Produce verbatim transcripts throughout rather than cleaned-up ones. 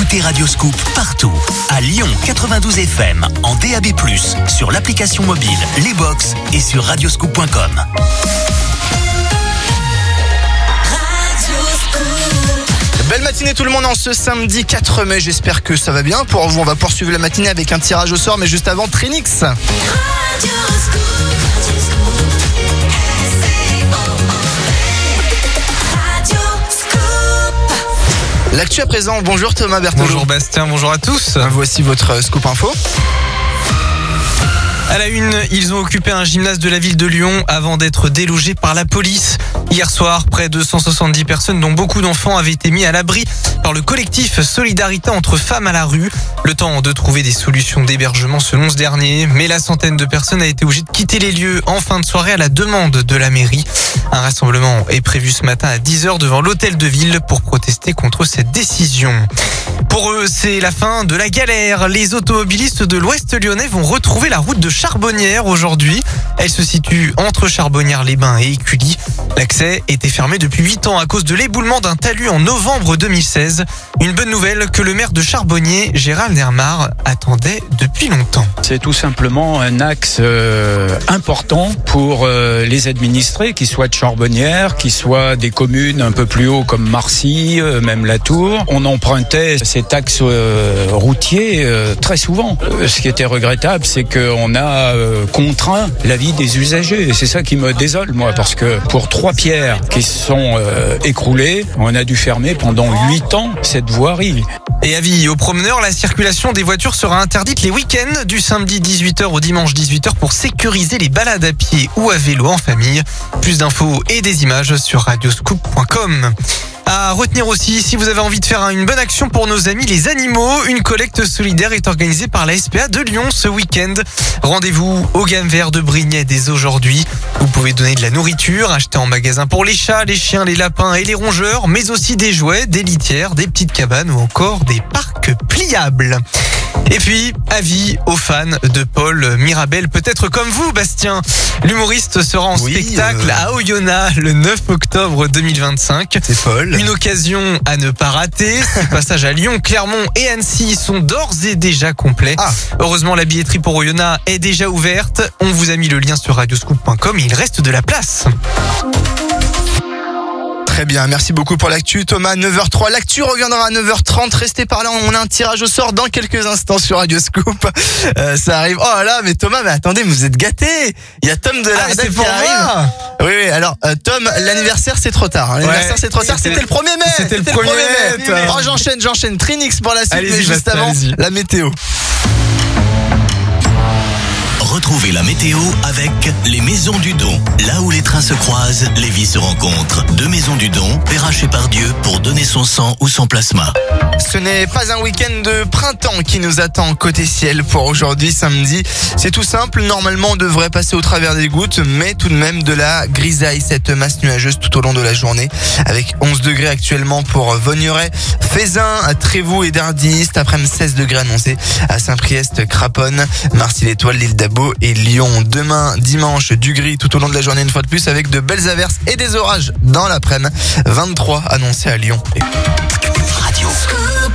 Écoutez Radio Scoop partout. À Lyon quatre-vingt-douze F M, en D A B plus, sur l'application mobile, les box et sur radioscoop point com. Belle matinée tout le monde en ce samedi quatre mai, j'espère que ça va bien. Pour vous, on va poursuivre la matinée avec un tirage au sort, mais juste avant, Trinix. L'actu à présent, bonjour Thomas Berthelot. Bonjour Bastien, bonjour à tous. Voici votre scoop info. À la une, ils ont occupé un gymnase de la ville de Lyon avant d'être délogés par la police. Hier soir, près de cent soixante-dix personnes, dont beaucoup d'enfants, avaient été mis à l'abri par le collectif Solidarité entre femmes à la rue. Le temps de trouver des solutions d'hébergement selon ce dernier, mais la centaine de personnes a été obligée de quitter les lieux en fin de soirée à la demande de la mairie. Un rassemblement est prévu ce matin à dix heures devant l'hôtel de ville pour protester contre cette décision. Pour eux, c'est la fin de la galère. Les automobilistes de l'Ouest lyonnais vont retrouver la route de Charbonnières aujourd'hui. Elle se situe entre Charbonnières-les-Bains et Écully. L'accès était fermé depuis huit ans à cause de l'éboulement d'un talus en novembre deux mille seize. Une bonne nouvelle que le maire de Charbonniers, Gérald Nermar, attendait depuis longtemps. C'est tout simplement un axe euh, important pour euh, les administrés, qu'ils soient de Charbonnières, qu'ils soient des communes un peu plus haut comme Marcy, euh, même La Tour. On empruntait cet axe euh, routier euh, très souvent. Euh, ce qui était regrettable, c'est qu'on a euh, contraint la vie des usagers. Et c'est ça qui me désole, moi, parce que pour trois pierres qui se sont euh, écroulées, on a dû fermer pendant huit ans cette voirie. Et avis aux promeneurs, la circulation des voitures sera interdite les week-ends du samedi dix-huit heures au dimanche dix-huit heures pour sécuriser les balades à pied ou à vélo en famille. Plus d'infos et des images sur radioscoop point com. À retenir aussi, si vous avez envie de faire une bonne action pour nos amis les animaux, une collecte solidaire est organisée par la S P A de Lyon ce week-end. Rendez-vous au Gamme Vert de Brignais dès aujourd'hui. Vous pouvez donner de la nourriture, acheter en magasin pour les chats, les chiens, les lapins et les rongeurs, mais aussi des jouets, des litières, des petites cabanes ou encore des parcs pliables. Et puis, avis aux fans de Paul Mirabel, peut-être comme vous, Bastien. L'humoriste sera en oui, spectacle euh... à Oyonnax le neuf octobre deux mille vingt-cinq. C'est Paul. Une occasion à ne pas rater. Ses passages à Lyon, Clermont et Annecy sont d'ores et déjà complets. Ah. Heureusement, la billetterie pour Oyonnax est déjà ouverte. On vous a mis le lien sur radioscoop point com et il reste de la place. Très bien, merci beaucoup pour l'actu Thomas. neuf heures trois, l'actu reviendra à neuf heures trente. Restez par là, on a un tirage au sort dans quelques instants sur Radio Scoop. Euh, ça arrive. Oh là, mais Thomas, mais attendez, vous êtes gâtés. Il y a Tom de la ah, rédac qui arrive. Oui, oui, alors euh, Tom, l'anniversaire c'est trop tard. Hein. L'anniversaire ouais, c'est trop tard, c'était, c'était le premier mai. C'était, c'était le premier mai. mai. Oh, j'enchaîne, j'enchaîne. Trinix pour la suite, allez-y, mais juste basta, avant, allez-y. La météo. Retrouvez la météo avec les Maisons du Don. Là où les trains se croisent, les vies se rencontrent. Deux Maisons du Don, Perrache par Dieu pour donner son sang ou son plasma. Ce n'est pas un week-end de printemps qui nous attend côté ciel pour aujourd'hui samedi. C'est tout simple, normalement on devrait passer au travers des gouttes, mais tout de même de la grisaille, cette masse nuageuse tout au long de la journée. Avec onze degrés actuellement pour Vaugneray, Fézin, Trévoux et Dardis. Cet après-midi seize degrés annoncés à Saint-Priest, Craponne, Marcy-l'Étoile, l'île d'Abo et Lyon. Demain, dimanche, du gris tout au long de la journée une fois de plus avec de belles averses et des orages dans l'après-midi. vingt-trois annoncés à Lyon. Radio Scoop.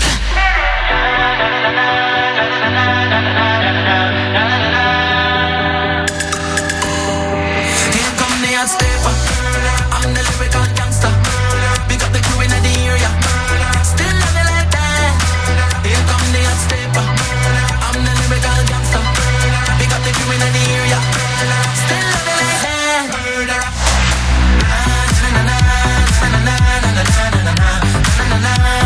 Na na na na na na na na na na na na.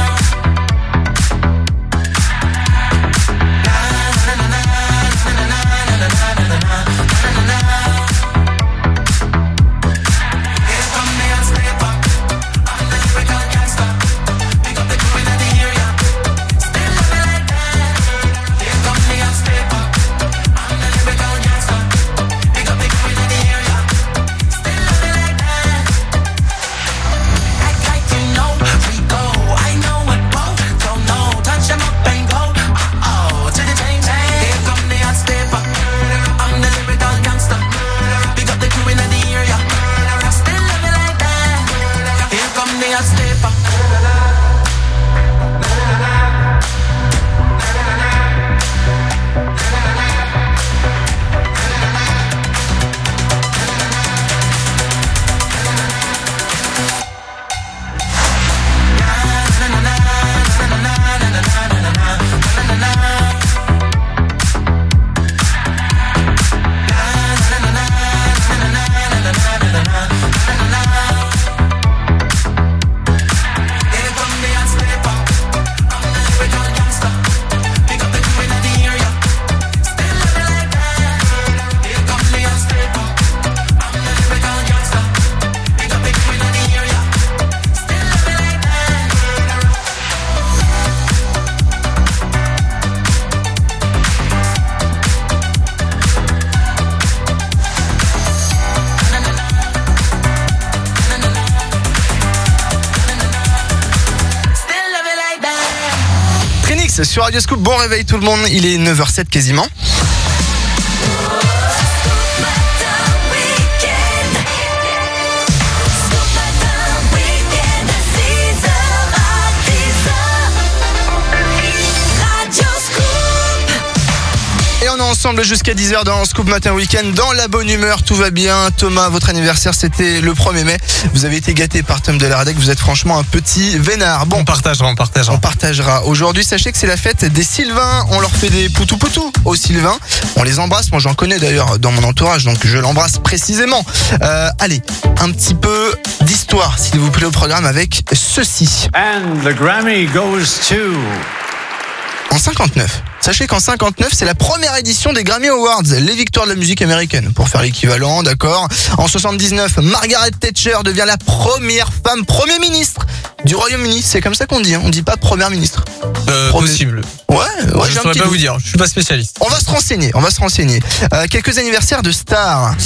Alice sur Radio Scoop. Bon réveil tout le monde, il est neuf heures zéro sept quasiment. Et on est ensemble jusqu'à dix heures dans Scoop Matin Week-end, dans la bonne humeur, tout va bien. Thomas, votre anniversaire c'était le premier mai. Vous avez été gâté par Tom de la Radec, vous êtes franchement un petit vénard. Bon, On partagera, on partagera. on partagera. Aujourd'hui, sachez que c'est la fête des Sylvains. On leur fait des poutou poutou aux Sylvains. On les embrasse. Moi, j'en connais d'ailleurs dans mon entourage, donc je l'embrasse précisément. Euh, allez, un petit peu d'histoire, s'il vous plaît, au programme avec ceci. And the Grammy goes to... En cinquante-neuf. Sachez qu'en cinquante-neuf, c'est la première édition des Grammy Awards, les victoires de la musique américaine, pour faire l'équivalent, d'accord. En soixante-dix-neuf, Margaret Thatcher devient la première femme Premier ministre du Royaume-Uni. C'est comme ça qu'on dit, hein. On dit pas Première ministre. Euh, Premier- possible. Ouais, ouais, je j'ai un saurais petit pas doute. vous dire, je suis pas spécialiste. On va se renseigner, on va se renseigner. Euh, quelques anniversaires de stars.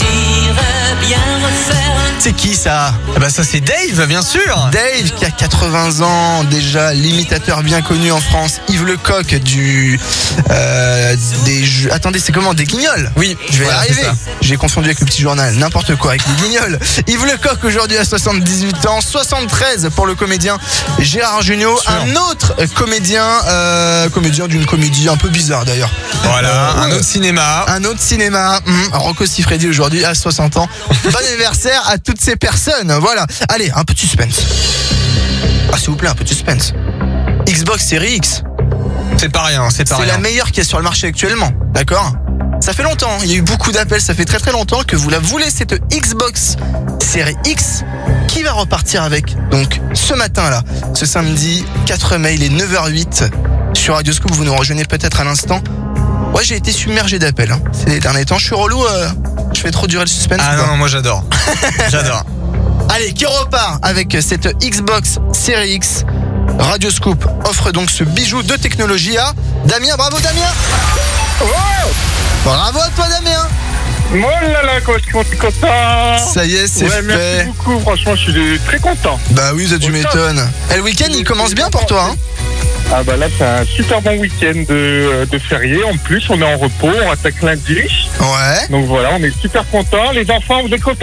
C'est qui ça? Ah bah ça c'est Dave, bien sûr. Dave qui a quatre-vingts ans déjà, l'imitateur bien connu en France, Yves Lecoq du euh, des jeux. Attendez, c'est comment? Des Guignols. Oui, Je vais voilà, y arriver. c'est ça. J'ai confondu avec le petit journal, n'importe quoi avec les Guignols. Yves Lecoq aujourd'hui à soixante-dix-huit ans, soixante-treize pour le comédien Gérard Jugnot, Sûr. un autre comédien, euh, comédien d'une comédie un peu bizarre d'ailleurs. Voilà, Euh, un ouais. autre cinéma. Un autre cinéma, hum, Rocco Siffredi aujourd'hui à soixante ans. Bon anniversaire à toutes ces personnes. Voilà. Allez, un peu de suspense. Ah, s'il vous plaît, un peu de suspense. Xbox Series X, C'est pas rien, c'est pas c'est rien. la meilleure qu'il y a sur le marché actuellement. D'accord? Ça fait longtemps, il y a eu beaucoup d'appels, ça fait très très longtemps que vous la voulez, cette Xbox Series X. Qui va repartir avec? Donc, ce matin là, ce samedi quatre mai, il est neuf heures huit sur Radio Scoop, vous nous rejoignez peut-être à l'instant. Ouais, j'ai été submergé d'appels, hein. Ces derniers temps, je suis relou, euh, je fais trop durer le suspense. Ah ou non, pas non, moi j'adore. J'adore. Allez, qui repart avec cette Xbox Series X? Radio Scoop offre donc ce bijou de technologie à Damien. Bravo Damien. Bravo à toi Damien. Oh là là, comment je suis content. Ça y est, c'est Ouais, merci fait. beaucoup, franchement, je suis très content. Bah oui, ça tu Au top. m'étonnes. Et le week-end, il commence bien pour toi, hein? Ah bah là, c'est un super bon week-end de, de férié. En plus, on est en repos, on attaque lundi. Ouais. Donc voilà, on est super contents. Les enfants, vous êtes contents?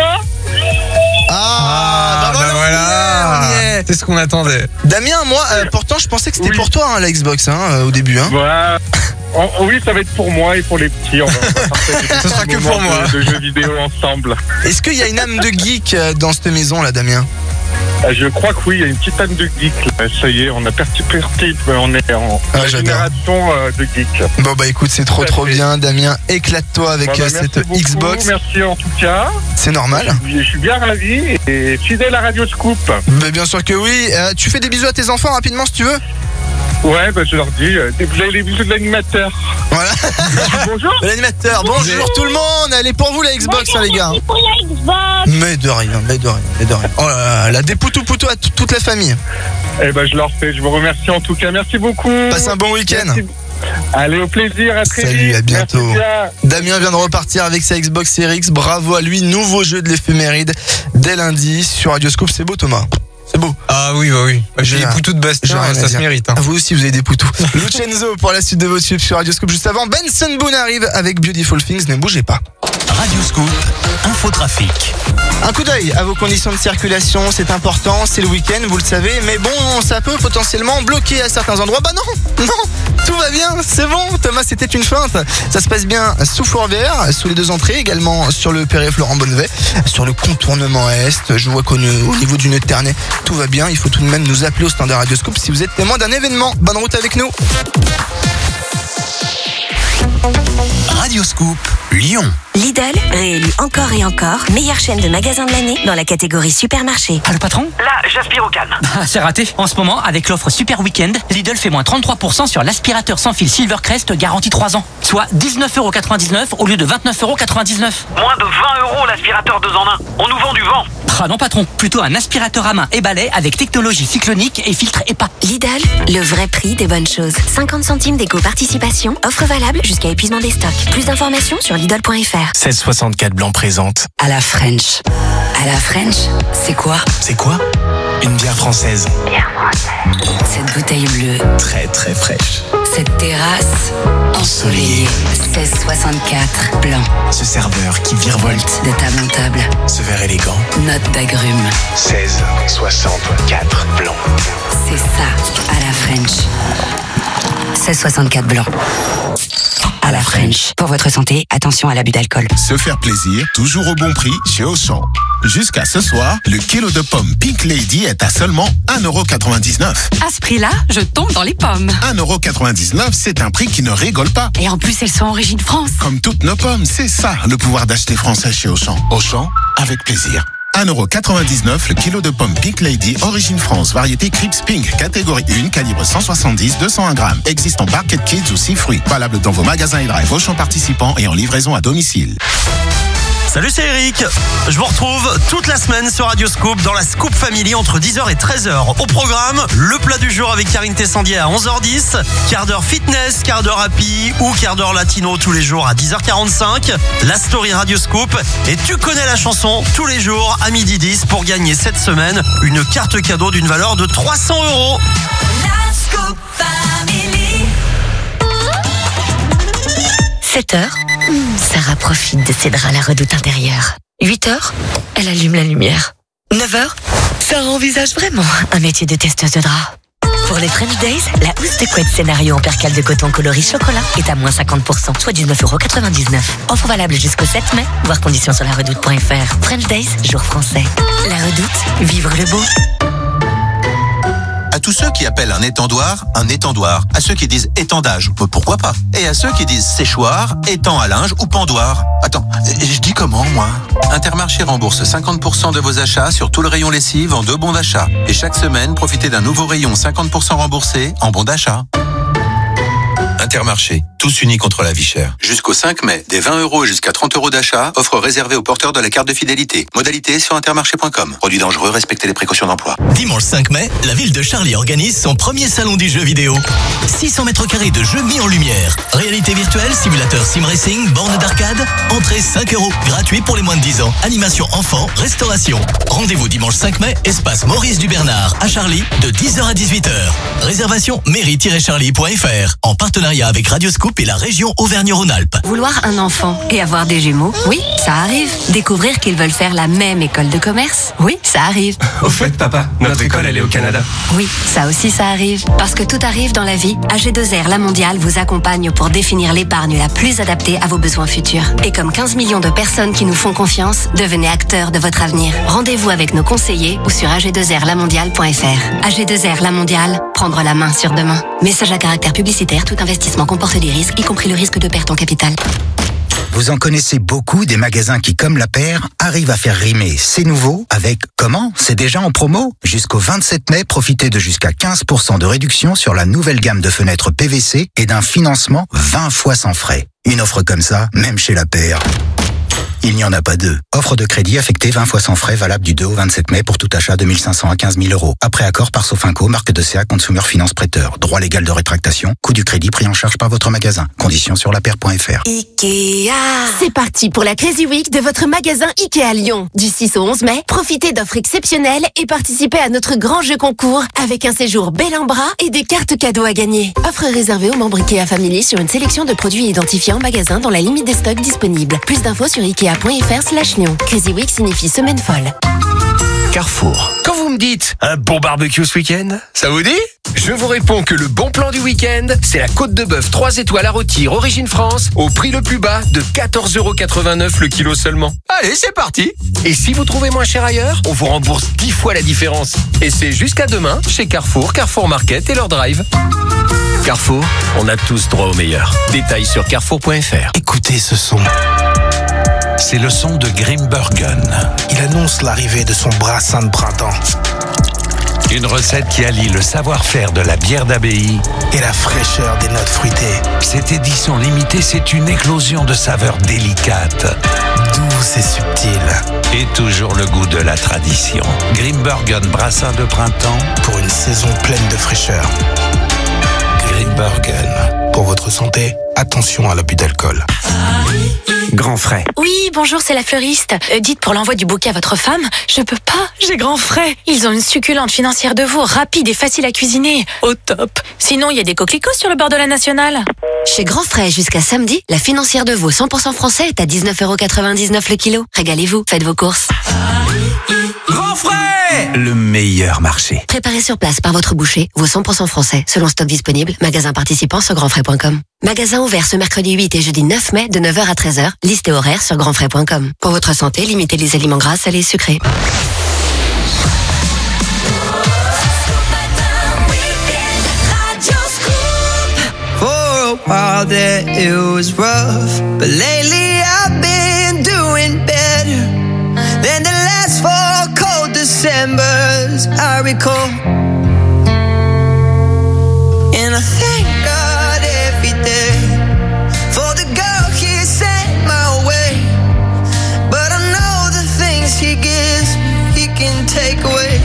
Ah, bah bah voilà, on y est, on y est. C'est ce qu'on attendait. Damien, moi, euh, pourtant, je pensais que c'était Oui. pour toi, hein, la Xbox, hein, euh, au début, hein. Voilà. Oh, oui, ça va être pour moi et pour les petits. On va, on va partager des Ce sera petits que pour moments moi. De, de jeux vidéo ensemble. Est-ce qu'il y a une âme de geek euh, dans cette maison, là, Damien? Euh, Je crois que oui, il y a une petite âme de geek. Là. Ça y est, on a perti, perti, on est en Ah, la j'adore. génération euh, de geek. Bon, bah écoute, c'est trop Tout à trop fait. bien, Damien. Éclate-toi avec Bon, bah, euh, merci cette beaucoup, Xbox. Merci en tout cas. C'est normal. Je suis bien ravi et fidèle à Radio Scoop. Bah, bien sûr que oui. Euh, tu fais des bisous à tes enfants rapidement si tu veux. Ouais, bah, je leur dis, euh, vous avez les bisous de l'animateur. Voilà. Bonjour. L'animateur. Bonjour tout le monde. Elle est pour vous la Xbox, hein, les gars. Pour la Xbox. Mais de rien, mais de rien, mais de rien. Oh là là, la dépoutou poutou à t- toute la famille. Eh ben, je leur fais, je vous remercie en tout cas. Merci beaucoup. Passe un bon week-end. Merci. Allez, au plaisir, à très Salut, vite. à bientôt. Merci bien. Damien vient de repartir avec sa Xbox Series X. Bravo à lui. Nouveau jeu de l'éphéméride dès lundi sur Radio Scoop. C'est beau, Thomas. C'est beau. Ah oui, bah oui. J'ai J'ai les un- poutous de j'ai Bastien, rien à ça se dire. mérite. Hein. Vous aussi, vous avez des poutous. Lucenzo pour la suite de vos tubes sur Radio Scoop. Juste avant, Benson Boone arrive avec Beautiful Things. Ne bougez pas. Radio Scoop, infotrafic. Un coup d'œil à vos conditions de circulation, c'est important, c'est le week-end, vous le savez, mais bon, ça peut potentiellement bloquer à certains endroits. Bah non, non, tout va bien, c'est bon, Thomas, c'était une feinte. Ça se passe bien sous Fourvière, sous les deux entrées, également sur le périph' Laurent Bonnevet, sur le contournement Est. Je vois qu'au au niveau du nœud de Ternay, tout va bien. Il faut tout de même nous appeler au standard Radio Scoop si vous êtes témoin d'un événement. Bonne route avec nous. Radio Scoop, Lyon. Lidl, réélu encore et encore, meilleure chaîne de magasins de l'année dans la catégorie supermarché. Ah, le patron? Là, j'aspire au calme. Ah, c'est raté. En ce moment, avec l'offre Super Weekend, Lidl fait moins trente-trois pour cent sur l'aspirateur sans fil Silvercrest garantie trois ans. Soit dix-neuf euros quatre-vingt-dix-neuf au lieu de vingt-neuf euros quatre-vingt-dix-neuf. Moins de vingt euros l'aspirateur deux en un. On nous vend du vent. Ah non, patron. Plutôt un aspirateur à main et balai avec technologie cyclonique et filtre E P A. Lidl, le vrai prix des bonnes choses. cinquante centimes d'éco-participation, offre valable jusqu'à épuisement des stocks. Plus d'informations sur Lidl point F R. seize soixante-quatre Blanc présente. À la French. À la French, c'est quoi? C'est quoi? Une bière française. Bière française. Cette bouteille bleue. Très très fraîche. Cette terrasse ensoleillée. seize soixante-quatre blanc. Ce serveur qui virevolte de table en table. Ce verre élégant. Note d'agrumes. seize soixante-quatre blanc. C'est ça, à la French. seize soixante-quatre blanc. À la French. Pour votre santé, attention à l'abus d'alcool. Se faire plaisir, toujours au bon prix chez Auchan. Jusqu'à ce soir, le kilo de pommes Pink Lady est à seulement un euro quatre-vingt-dix-neuf. À ce prix-là, je tombe dans les pommes. un euro quatre-vingt-dix-neuf, c'est un prix qui ne rigole pas. Et en plus, elles sont origine France. Comme toutes nos pommes, c'est ça le pouvoir d'acheter français chez Auchan. Auchan, avec plaisir. un euro quatre-vingt-dix-neuf le kilo de pommes Pink Lady, origine France, variété Crips Pink, catégorie un, calibre cent soixante-dix à deux cent un grammes. Existe en Barquette Kids ou six fruits. Valable dans vos magasins et drive Auchan participants et en livraison à domicile. Salut, c'est Eric. Je vous retrouve toute la semaine sur Radio Scoop dans la Scoop Family entre dix heures et treize heures. Au programme, le plat du jour avec Karine Tessandier à onze heures dix, quart d'heure fitness, quart d'heure happy ou quart d'heure latino tous les jours à dix heures quarante-cinq, la story Radio Scoop et tu connais la chanson tous les jours à midi dix pour gagner cette semaine une carte cadeau d'une valeur de trois cents euros. La Scoop Family. sept heures. Sarah profite de ses draps à la redoute intérieure. huit heures, elle allume la lumière. neuf heures, Sarah envisage vraiment un métier de testeuse de draps. Pour les French Days, la housse de couette scénario en percale de coton coloris chocolat est à moins cinquante pour cent, soit dix-neuf euros quatre-vingt-dix-neuf. Offre valable jusqu'au sept mai, voir conditions sur la redoute point f r. French Days, jour français. La redoute, vivre le beau. À tous ceux qui appellent un étendoir un étendoir, à ceux qui disent étendage, pourquoi pas, et à ceux qui disent séchoir, étend à linge ou pendoir. Attends, je dis comment moi ? Intermarché rembourse cinquante pour cent de vos achats sur tout le rayon lessive en deux bons d'achat. Et chaque semaine, profitez d'un nouveau rayon cinquante pour cent remboursé en bons d'achat. Intermarché, tous unis contre la vie chère. Jusqu'au cinq mai, des vingt euros et jusqu'à trente euros d'achat, offre réservée aux porteurs de la carte de fidélité. Modalité sur intermarché point com. Produit dangereux, respectez les précautions d'emploi. Dimanche cinq mai, la ville de Charlie organise son premier salon du jeu vidéo. six cents mètres carrés de jeux mis en lumière. Réalité virtuelle, simulateur sim racing, borne d'arcade. Entrée cinq euros, gratuit pour les moins de dix ans. Animation enfant, restauration. Rendez-vous dimanche cinq mai, espace Maurice Dubernard à Charlie, de dix heures à dix-huit heures. Réservation mairie tiret charlie point f r, en partenariat avec Radio Scoop et la région Auvergne-Rhône-Alpes. Vouloir un enfant et avoir des jumeaux, oui, ça arrive. Découvrir qu'ils veulent faire la même école de commerce, oui, ça arrive. Au fait, papa, notre école, elle est au Canada. Oui, ça aussi, ça arrive. Parce que tout arrive dans la vie, A G deux R La Mondiale vous accompagne pour définir l'épargne la plus adaptée à vos besoins futurs. Et comme quinze millions de personnes qui nous font confiance, devenez acteurs de votre avenir. Rendez-vous avec nos conseillers ou sur a g deux r la mondiale point f r. A G deux R La Mondiale, prendre la main sur demain. Message à caractère publicitaire, tout investissement comporte des risques, y compris le risque de perte en capital. Vous en connaissez beaucoup des magasins qui, comme la paire, arrivent à faire rimer C'est nouveau avec comment ? C'est déjà en promo ? Jusqu'au vingt-sept mai, profitez de jusqu'à quinze pour cent de réduction sur la nouvelle gamme de fenêtres P V C et d'un financement vingt fois sans frais. Une offre comme ça, même chez la paire, il n'y en a pas deux. Offre de crédit affectée vingt fois sans frais, valable du deux au vingt-sept mai pour tout achat de mille cinq cents à quinze mille euros. Après accord par Sofinco, marque de C A Consumer Finance Prêteur. Droit légal de rétractation. Coût du crédit pris en charge par votre magasin. Conditions sur la paire point f r. Ikea. C'est parti pour la Crazy Week de votre magasin Ikea Lyon. Du six au onze mai, profitez d'offres exceptionnelles et participez à notre grand jeu concours avec un séjour bel en bras et des cartes cadeaux à gagner. Offre réservée aux membres Ikea Family sur une sélection de produits identifiés en magasin dans la limite des stocks disponibles. Plus d'infos sur ikea point f r slash Lyon. Crazy Week signifie semaine folle. Carrefour. Quand vous me dites un bon barbecue ce week-end, ça vous dit ? Je vous réponds que le bon plan du week-end, c'est la côte de bœuf trois étoiles à rôtir origine France au prix le plus bas de quatorze euros quatre-vingt-neuf le kilo seulement. Allez, c'est parti. Et si vous trouvez moins cher ailleurs, on vous rembourse dix fois la différence. Et c'est jusqu'à demain chez Carrefour, Carrefour Market et leur drive. Carrefour, on a tous droit au meilleur. Détails sur carrefour point f r. Écoutez ce son. C'est le son de Grimbergen. Il annonce l'arrivée de son brassin de printemps. Une recette qui allie le savoir-faire de la bière d'abbaye et la fraîcheur des notes fruitées. Cette édition limitée, c'est une éclosion de saveurs délicates, douces et subtiles. Et toujours le goût de la tradition. Grimbergen brassin de printemps pour une saison pleine de fraîcheur. Grimbergen, pour votre santé, attention à l'abus d'alcool. Grand frais. Oui, bonjour, c'est la fleuriste. Euh, dites pour l'envoi du bouquet à votre femme, je peux pas, j'ai grand frais. Ils ont une succulente financière de veau, rapide et facile à cuisiner. Au top. Sinon, il y a des coquelicots sur le bord de la Nationale. Chez Grand Frais, jusqu'à samedi, la financière de veau cent pour cent français est à dix-neuf euros quatre-vingt-dix-neuf le kilo. Régalez-vous, faites vos courses. Grand frais, le meilleur marché. Préparé sur place par votre boucher, veau cent pour cent français, selon stock disponible, magasin participant sur grandfrais point com. Magasin ouvert ce mercredi huit et jeudi neuf mai de neuf heures à treize heures. Liste et horaire sur grandfrais point com. Pour votre santé, limitez les aliments gras, salés et sucrés. For a while there it was rough, but lately I've been doing better than the last four cold Decembers I recall. And I thank God every day for the girl He sent my way. But I know the things He gives me, He can take away.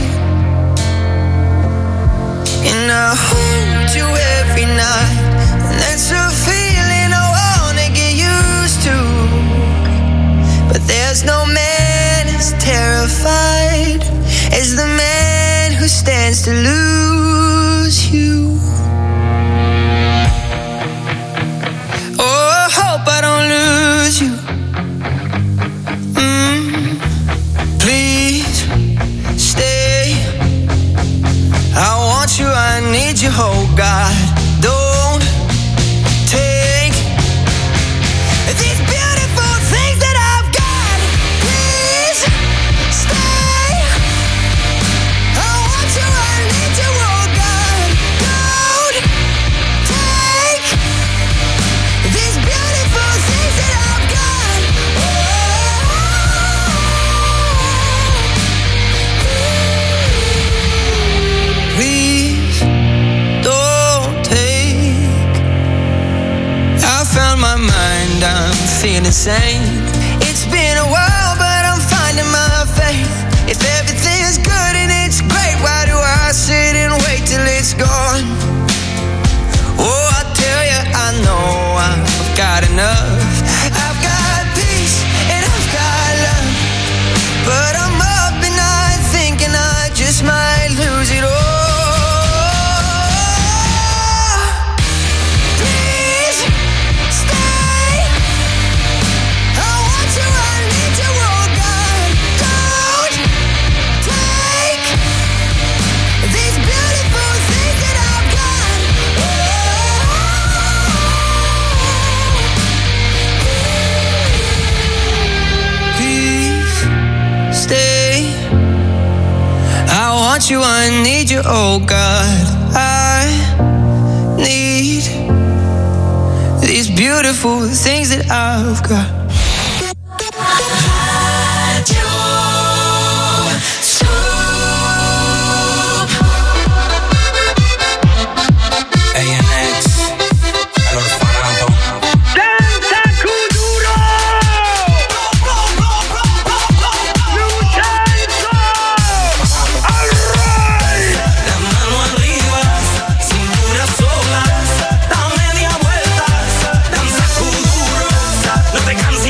And I hold you every night, and that's a feeling I wanna get used to. But there's no man as terrified as the man who stands to lose you. Oh, I hope I don't lose you. Mm, please stay. I want you, I need you, oh God. Don't take these beautiful things that I've got. Please stay. I want you, I need you, oh God. Don't take these beautiful things that I've got. Please don't take. I found my mind, I'm feeling sane. It's been a while, but I'm finding my faith. If everything's good and it's great, why do I sit and wait till it's gone? Oh, I tell you, I know I've got enough. I've got peace and I've got love, but I'm up at night thinking I just might lose it all. Please stay. I want you, I need you, oh God. Don't take these beautiful things that I've got. Please stay. I want you, I need you, oh God. I need these beautiful things that I've got. A N X, all'orfanato. Senza Kuduro! Lucenzo! Alright! La mano arriba, cintura sola, da media vuelta, danza Kuduro, no te cansas.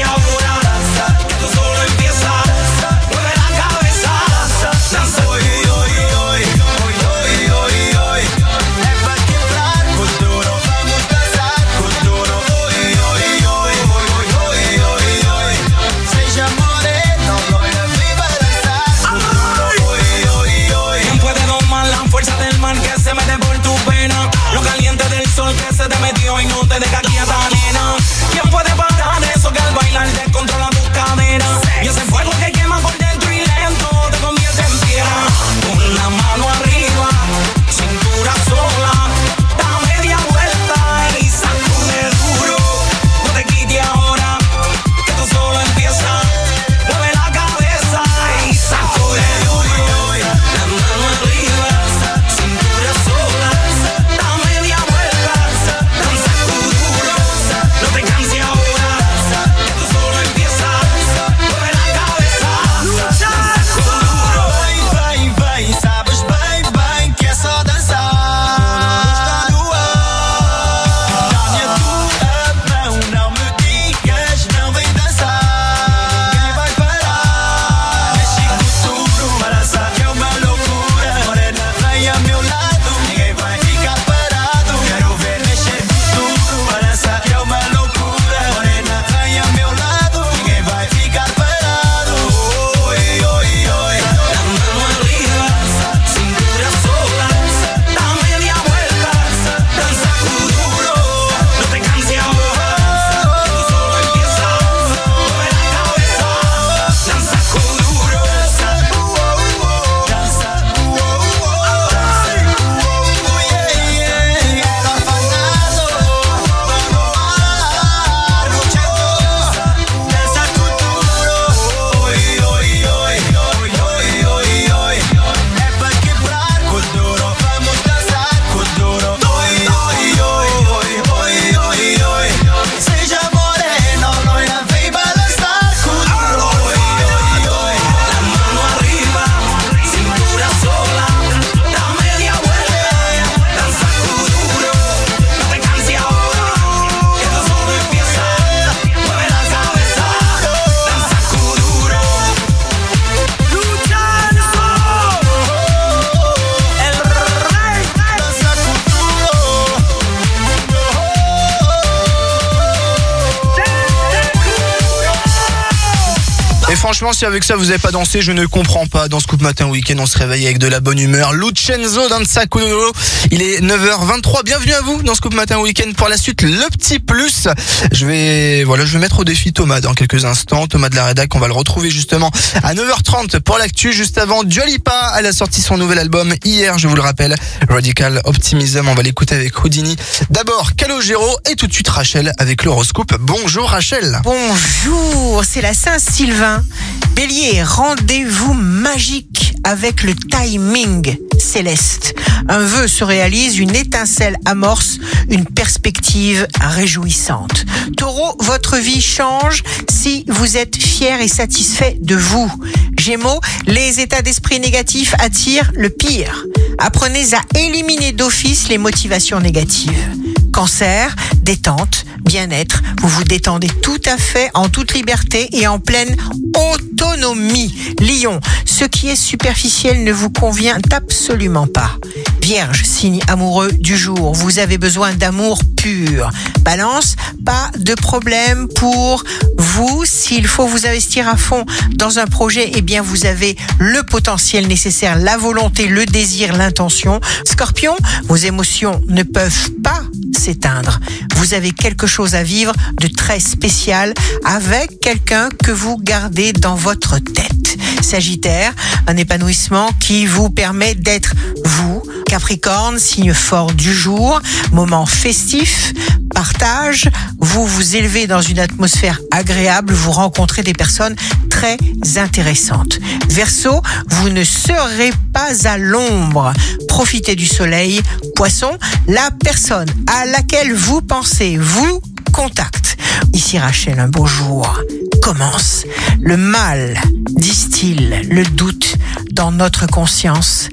franchement, si avec ça vous avez pas dansé, je ne comprends pas. Dans Scoop Matin Week-end, on se réveille avec de la bonne humeur. Lucenzo Danza Kuduro. Il est neuf heures vingt-trois. Bienvenue à vous dans Scoop Matin Week-end. Pour la suite, le petit plus. Je vais, voilà, je vais mettre au défi Thomas dans quelques instants. Thomas de la rédac, on va le retrouver justement à neuf heures trente pour l'actu. Juste avant, Dua Lipa, elle a sorti son nouvel album hier, je vous le rappelle. Radical Optimism. On va l'écouter avec Houdini. D'abord, Calogero et tout de suite Rachel avec l'horoscope. Bonjour Rachel. Bonjour, c'est la Saint-Sylvain. Bélier, rendez-vous magique avec le timing céleste. Un vœu se réalise, une étincelle amorce, une perspective réjouissante. Taureau, votre vie change si vous êtes fier et satisfait de vous. Gémeaux, les états d'esprit négatifs attirent le pire. Apprenez à éliminer d'office les motivations négatives. Cancer, détente, bien-être, vous vous détendez tout à fait en toute liberté et en pleine autonomie. Lion, ce qui est superficiel ne vous convient absolument pas. Vierge, signe amoureux du jour, vous avez besoin d'amour pur. Balance, pas de problème pour vous. S'il faut vous investir à fond dans un projet, eh bien vous avez le potentiel nécessaire, la volonté, le désir, l'intention. Scorpion, vos émotions ne peuvent pas s'éteindre. Vous avez quelque chose à vivre de très spécial avec quelqu'un que vous gardez dans votre tête. Sagittaire, un épanouissement qui vous permet d'être vous. Capricorne, signe fort du jour, moment festif, partage, vous vous élevez dans une atmosphère agréable, vous rencontrez des personnes très intéressantes. Verseau, vous ne serez pas à l'ombre, profitez du soleil. Poisson, la personne à laquelle vous pensez vous contacte. Ici Rachel, un beau jour commence. Le mal distille le doute dans notre conscience.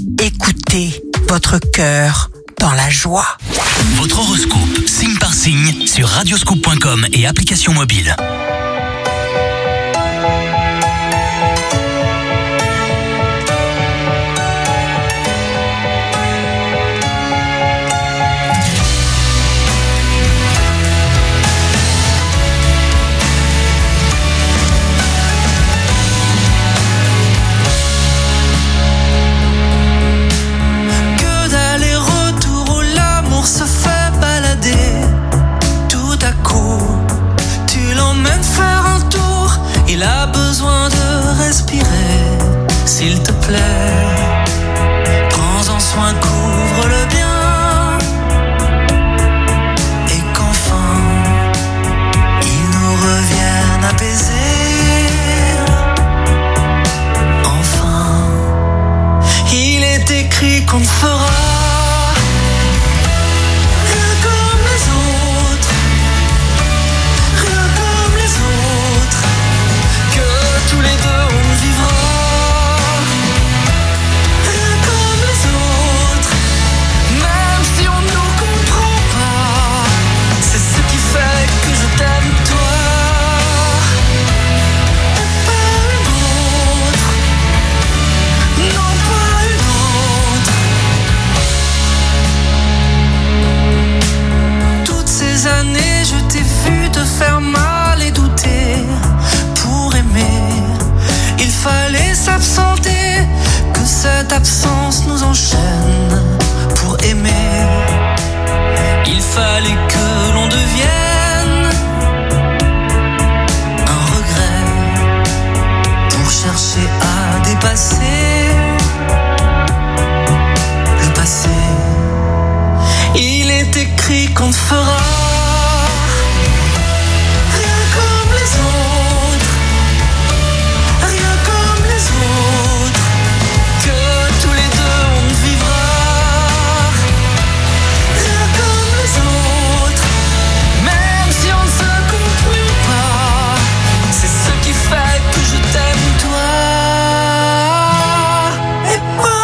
Écoutez votre cœur dans la joie. Votre horoscope, signe par signe, sur radioscoop point com et application mobile. Se fait balader tout à coup. Tu l'emmènes faire un tour. Il a besoin de respirer. S'il te plaît, prends-en soin, couvre-le bien. Et qu'enfin, il nous revienne apaisé. Enfin, il est écrit qu'on ne fera faire mal et douter pour aimer. Il fallait s'absenter, que cette absence nous enchaîne pour aimer. Il fallait que l'on devienne un regret pour chercher à dépasser le passé. Il est écrit qu'on ne fera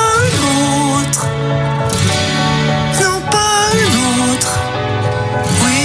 oui.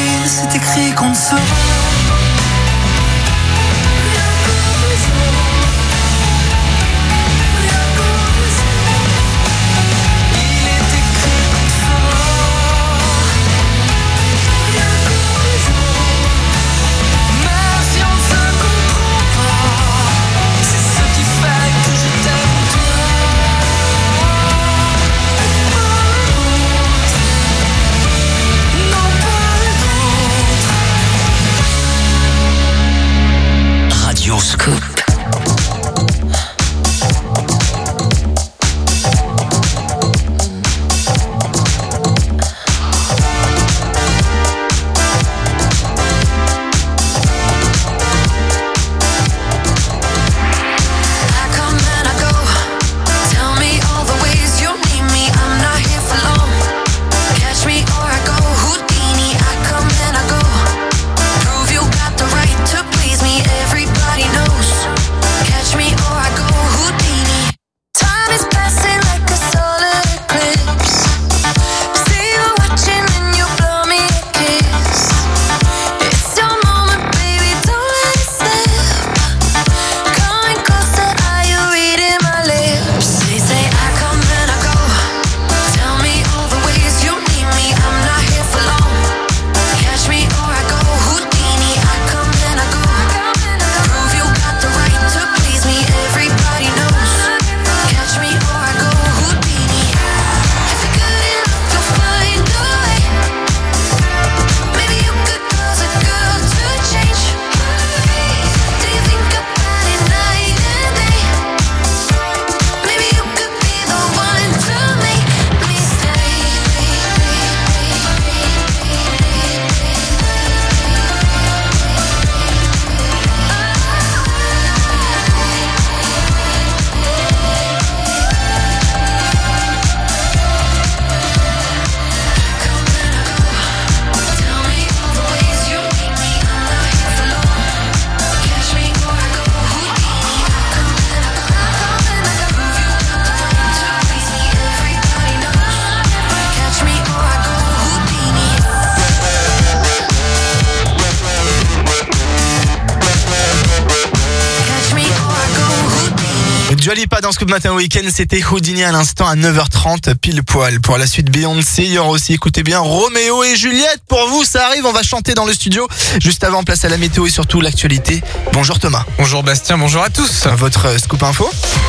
Dua Lipa dans Scoop Matin Week-end, c'était Houdini à l'instant à neuf heures trente, pile poil. Pour la suite Beyoncé, il y aura aussi, écoutez bien, Roméo et Juliette. Pour vous, ça arrive, on va chanter dans le studio. Juste avant, place à la météo et surtout l'actualité. Bonjour Thomas. Bonjour Bastien, bonjour à tous. Votre Scoop Info.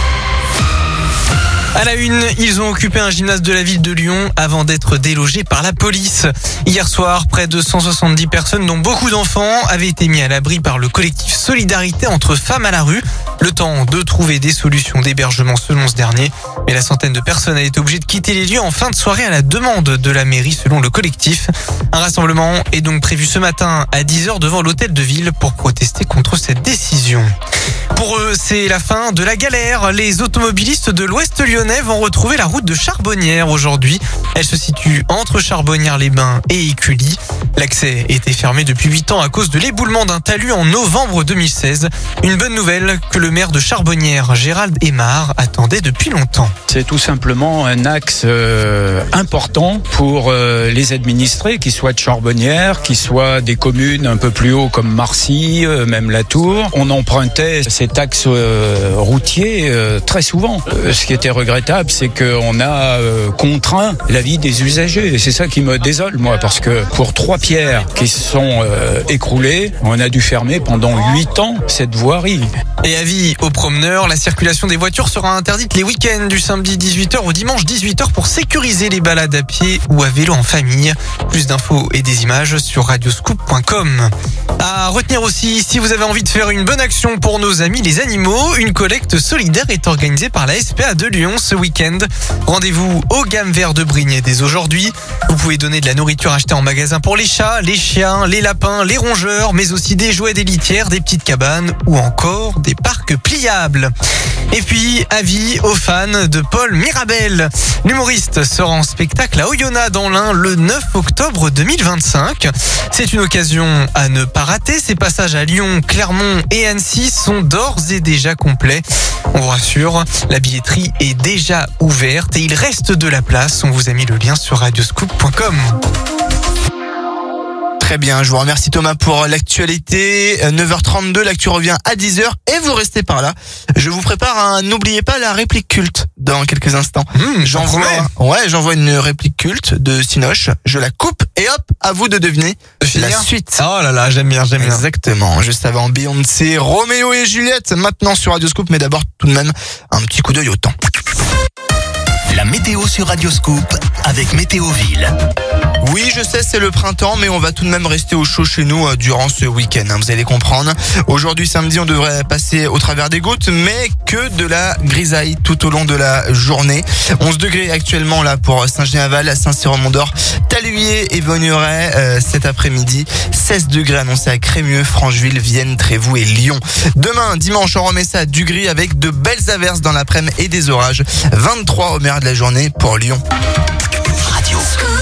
À la une, ils ont occupé un gymnase de la ville de Lyon avant d'être délogés par la police. Hier soir, près de cent soixante-dix personnes, dont beaucoup d'enfants, avaient été mis à l'abri par le collectif Solidarité entre femmes à la rue. Le temps de trouver des solutions d'hébergement selon ce dernier. Mais la centaine de personnes a été obligée de quitter les lieux en fin de soirée à la demande de la mairie selon le collectif. Un rassemblement est donc prévu ce matin à dix heures devant l'hôtel de ville pour protester contre cette décision. Pour eux, c'est la fin de la galère. Les automobilistes de l'Ouest lyonnais vont retrouver la route de Charbonnières aujourd'hui. Elle se situe entre Charbonnières-les-Bains et Écully. L'accès était fermé depuis huit ans à cause de l'éboulement d'un talus en novembre deux mille seize. Une bonne nouvelle que le maire de Charbonnières, Gérald Aymar, attendait depuis longtemps. C'est tout simplement un axe euh, important pour euh, les administrés, qu'ils soient de Charbonnières, qu'ils soient des communes un peu plus haut comme Marcy, euh, même La Tour. On empruntait cet axe euh, routier euh, très souvent. Euh, ce qui était regrettable, c'est qu'on a euh, contraint la vie des usagers. Et c'est ça qui me désole, moi, parce que pour trois pierres qui se sont euh, écroulées, on a dû fermer pendant huit ans cette voirie. Et avis aux promeneurs, la circulation des voitures sera interdite les week-ends du samedi dix-huit heures au dimanche dix-huit heures pour sécuriser les balades à pied ou à vélo en famille. Plus d'infos et des images sur radioscoop point com. À retenir aussi, si vous avez envie de faire une bonne action pour nos amis les animaux, une collecte solidaire est organisée par la S P A de Lyon ce week-end. Rendez-vous au Gamme Vert de Brignais dès aujourd'hui. Vous pouvez donner de la nourriture achetée en magasin pour les chats, les chiens, les lapins, les rongeurs, mais aussi des jouets, des litières, des petites cabanes ou encore des parcs pliables. Et puis, avis aux fans de Paul Mirabel. L'humoriste sera en spectacle à Oyonnax dans l'Ain le neuf octobre deux mille vingt-cinq. C'est une occasion à ne pas rater. Ses passages à Lyon, Clermont et Annecy sont d'ores et déjà complets. On vous rassure, la billetterie est déjà ouverte et il reste de la place. On vous a mis le lien sur radioscoop point com. Très bien, je vous remercie Thomas pour l'actualité. neuf heures trente-deux, l'actu revient à dix heures et vous restez par là. Je vous prépare un n'oubliez pas la réplique culte dans quelques instants. Mmh, j'envoie, ouais, j'envoie une réplique culte de Sinoche. Je la coupe et hop, à vous de deviner la suite. Oh là là, j'aime bien, j'aime bien. Exactement. Juste avant Beyoncé, Roméo et Juliette, maintenant sur Radioscoop, mais d'abord tout de même un petit coup d'œil au temps. La météo sur Radioscoop avec Météoville. Oui, je sais, c'est le printemps, mais on va tout de même rester au chaud chez nous euh, durant ce week-end. Hein, vous allez comprendre. Aujourd'hui, samedi, on devrait passer au travers des gouttes, mais que de la grisaille tout au long de la journée. onze degrés actuellement là pour Saint-Genis-Aval, Saint-Cyr-au-Mont-d'Or, Taluyer et Vaugneray euh, cet après-midi. seize degrés annoncés à Crémieux, Francheville, Vienne, Trévoux et Lyon. Demain, dimanche, on remet ça du gris avec de belles averses dans l'après-midi et des orages. vingt-trois au meilleur de la journée pour Lyon. Radio.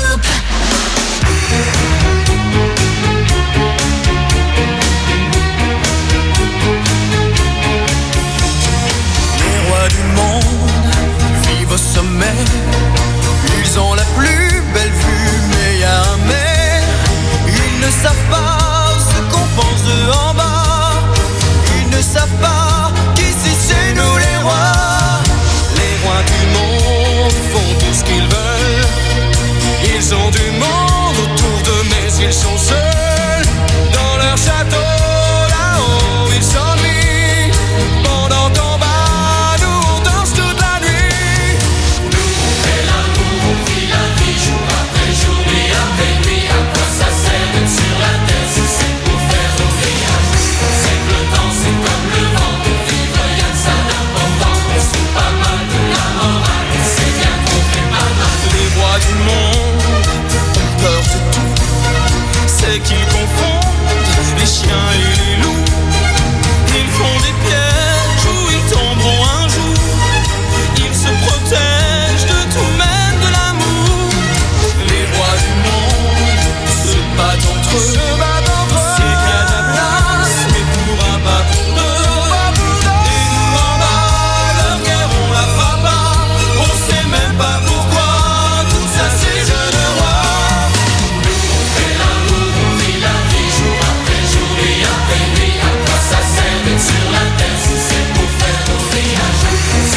Les rois du monde vivent au sommet. Ils ont la plus belle vue, mais y a un mais. Ils ne savent pas ce qu'on pense de en bas. Ils ne savent pas qu'ici c'est nous les rois. Les rois du monde font tout ce qu'ils veulent. Ils ont du monde autour d'eux, mais ils sont seuls. Dans leur château, là-haut, ils s'ennuient. Pendant qu'on bat, nous on danse toute la nuit. Nous on fait l'amour, on vit la vie, jour après jour, nuit après nuit. À quoi ça sert d'être sur la terre si c'est pour faire oublier? C'est que le temps, c'est comme le vent, de vivre, y'a que ça d'important. On se fout pas mal de la morale, et c'est bien qu'on fait pas mal. Les rois du monde ont peur de tout. C'est qu'ils confondent les chiens et les loups. Ils font des pièges où ils tomberont un jour. Ils se protègent de tout, même de l'amour. Les rois du monde se battent entre eux. C'est qu'il y a de la place, mais pour un pas pour deux. Et nous en bas, leur guerre on la fera pas. On sait même pas pourquoi. Tout ça c'est jeunes rois. Nous on fait l'amour, on vit la vie, jour après jour, nuit après nuit. À quoi ça sert d'être sur la terre si c'est pour faire nos villages?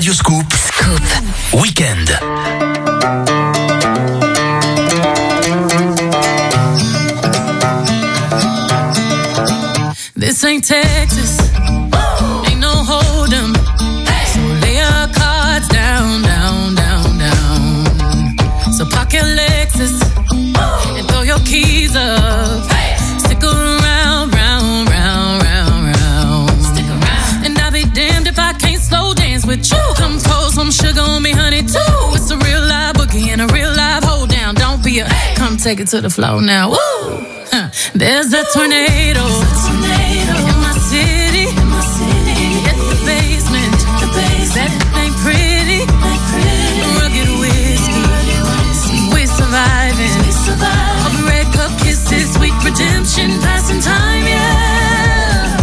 Radio Scoop. Scoop. Week-end. This ain't Texas, ain't no hold 'em. So lay your cards down, down, down, down. So park your Lexus and throw your keys up. Stick around, round, round, round, round. Stick around. And I'll be damned if I can't slow dance with you. Come pour some sugar on me, honey, too. It's a real live boogie and a real live hold down. Don't be a, come take it to the floor now. Woo! Huh. There's a tornado. In my city, in my city, at the basement, the basement. That ain't pretty, ain't pretty. Rugged whiskey, we surviving. We surviving. All the red cup kisses, sweet redemption, passing time, yeah.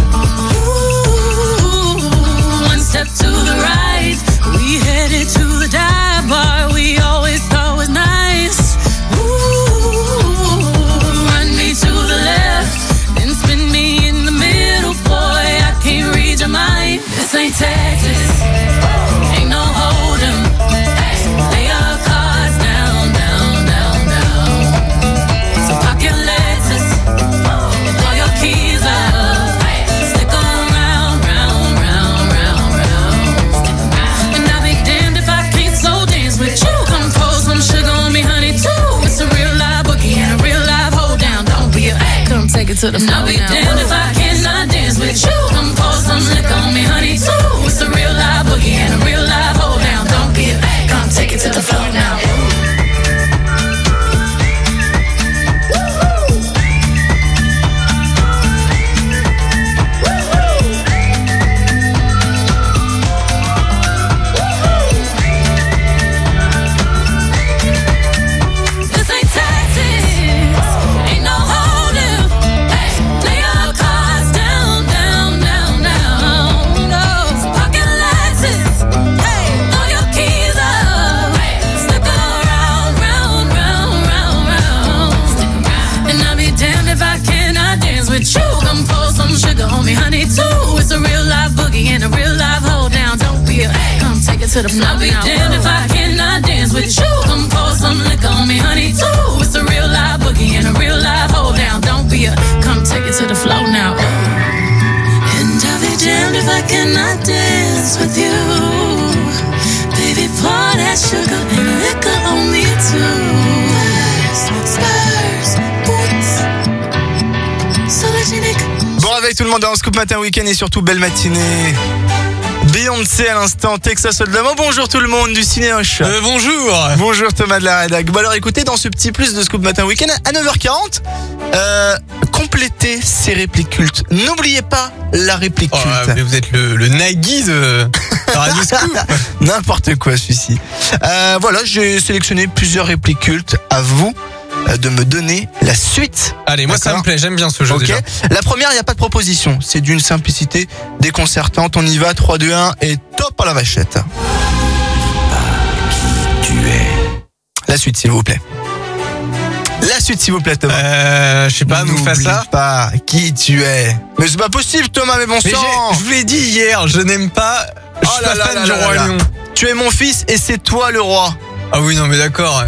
Ooh, one step to the right, we headed to the dive bar we always thought was nice. Ooh, run me to the left, then spin me in the middle, boy, I can't read your mind. This ain't Texas, ain't no hold 'em. Lay your cards down, down, down, down. So park your Lexus and throw your keys up. Stick around, round, round, round, round. And I'll be damned if I can't slow dance with you. Come pour some sugar on me, honey, too. It's a real live boogie and a real live hold down. Don't be a, come take it to the floor. I'll be damned if I cannot dance with you. Come pour some liquor on me, honey, too. It's a real live boogie and a real live hold down. Don't be a, come take it to the floor now. This ain't Texas, ain't no hold 'em. Lay your cards down, down, down, down. No, so park your Lexus, throw your keys up. Stick around, round, round, round, round. And I'll be damned if I cannot dance with you. Come pour some sugar on me, honey, too. It's a real live boogie and a real live hold down. Don't be a, come take it to the floor. I'll be damned if I cannot dance with you. Come pour some liquor on me, honey, too. It's a real live boogie and a real live hold down. Don't be a, come take it to the floor now. And I'll be damned if I cannot dance with you. Baby, pour that sugar and liquor on me too. Spurs, boots, Solargenic. Bon, avec tout le monde dans Scoop Matin Week-end et surtout belle matinée. Beyoncé à l'instant, Texas Hold'em. Oh, bonjour tout le monde du Cinéhoche. Euh, bonjour. Bonjour Thomas de la rédac. Bon alors écoutez, dans ce petit plus de Scoop Matin Week-end, à neuf heures quarante, euh, complétez ces répliques cultes. N'oubliez pas la réplique Oh, culte. mais vous êtes le, le Nagui de de Radio Scoop. N'importe quoi celui-ci. Euh, voilà, j'ai sélectionné plusieurs répliques cultes. À vous euh, de me donner la suite. Allez, moi ça D'accord. me plaît, j'aime bien ce jeu Ok. déjà. La première, il n'y a pas de proposition. C'est d'une simplicité déconcertante. On y va, trois, deux, un et top à la vachette. Tu es. La suite, s'il vous plaît. La suite, s'il vous plaît, Thomas. Euh, je sais pas, N'oublie Mufasa. pas qui tu es. Mais c'est pas possible, Thomas, mais bon Mais sang. j'ai- je vous l'ai dit hier, je n'aime pas. Je Oh suis là pas là fan là du là Roi là. Lion. Tu es mon fils et c'est toi le roi. Ah oui, non, mais d'accord.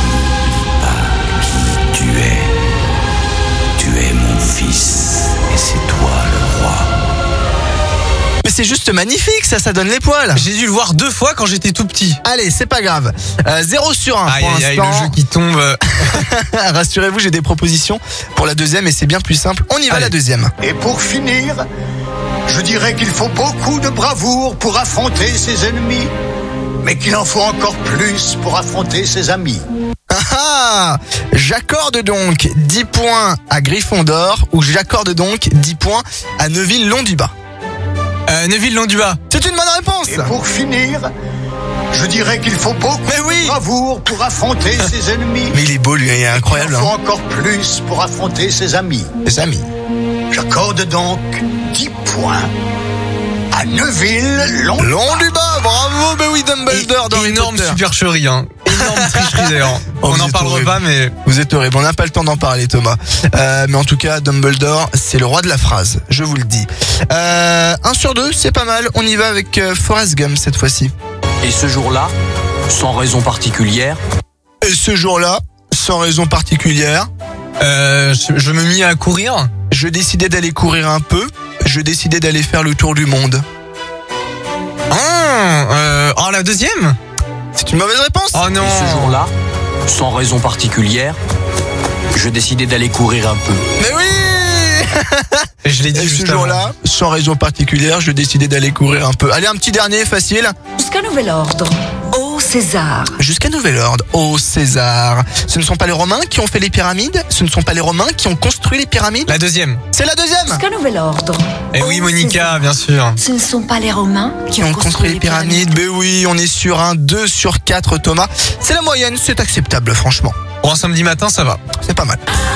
Tu es. Tu es mon fils. Et c'est toi le roi. Mais c'est juste magnifique, ça, ça donne les poils. J'ai dû le voir deux fois quand j'étais tout petit. Allez, c'est pas grave. Euh, zéro sur un Aïe, pour aïe, aïe, l'instant. le jeu qui tombe. Rassurez-vous, j'ai des propositions pour la deuxième et c'est bien plus simple. On y va, Allez. la deuxième. Et pour finir, je dirais qu'il faut beaucoup de bravoure pour affronter ses ennemis, mais qu'il en faut encore plus pour affronter ses amis. Ah ah, j'accorde donc dix points à Gryffondor ou j'accorde donc dix points à Neuville-Long-du-Bas. Euh, Neuville-Long-du-Bas. C'est une bonne réponse. Et pour finir, je dirais qu'il faut beaucoup Mais oui. de bravoure pour affronter ses ennemis, Mais il est beau, lui, il est incroyable. il en faut Hein. encore plus pour affronter ses amis. Les amis. J'accorde donc dix points à Neuville-Long-du-Bas. Long-du-Bas, bravo, bah oui, Dumbledore dans Harry Énorme Potter. supercherie, hein. Énorme tricherie d'ailleurs. Oh, On vous n'en êtes parlera horrible. pas, mais. Vous êtes horrible, on n'a pas le temps d'en parler, Thomas. Euh, mais en tout cas, Dumbledore, c'est le roi de la phrase, je vous le dis. Euh, un sur deux, c'est pas mal. On y va avec euh, Forrest Gump cette fois-ci. Et ce jour-là, sans raison particulière. Et ce jour-là, sans raison particulière. Euh, je, je me mis à courir. Je décidais d'aller courir un peu. Je décidais d'aller faire le tour du monde. Ah, euh, oh, la deuxième? C'est une mauvaise réponse. Oh non. Et ce jour-là, sans raison particulière, je décidais d'aller courir un peu. Mais oui. Je l'ai dit Et juste ce jour-là, sans raison particulière, je décidais d'aller courir un peu. Allez, un petit dernier, facile. Jusqu'à nouvel ordre. Ô César. Jusqu'à nouvel ordre, ô César. Ce ne sont pas les Romains qui ont fait les pyramides. Ce ne sont pas les Romains qui ont construit les pyramides. La deuxième. C'est la deuxième. Jusqu'à nouvel ordre. Eh oui, Monica, bien sûr. Ce ne sont pas les Romains qui, Qui ont construit les pyramides. Mais oui, on est sur un deux sur quatre, Thomas. C'est la moyenne, c'est acceptable, franchement. Pour un samedi matin, ça va. C'est pas mal.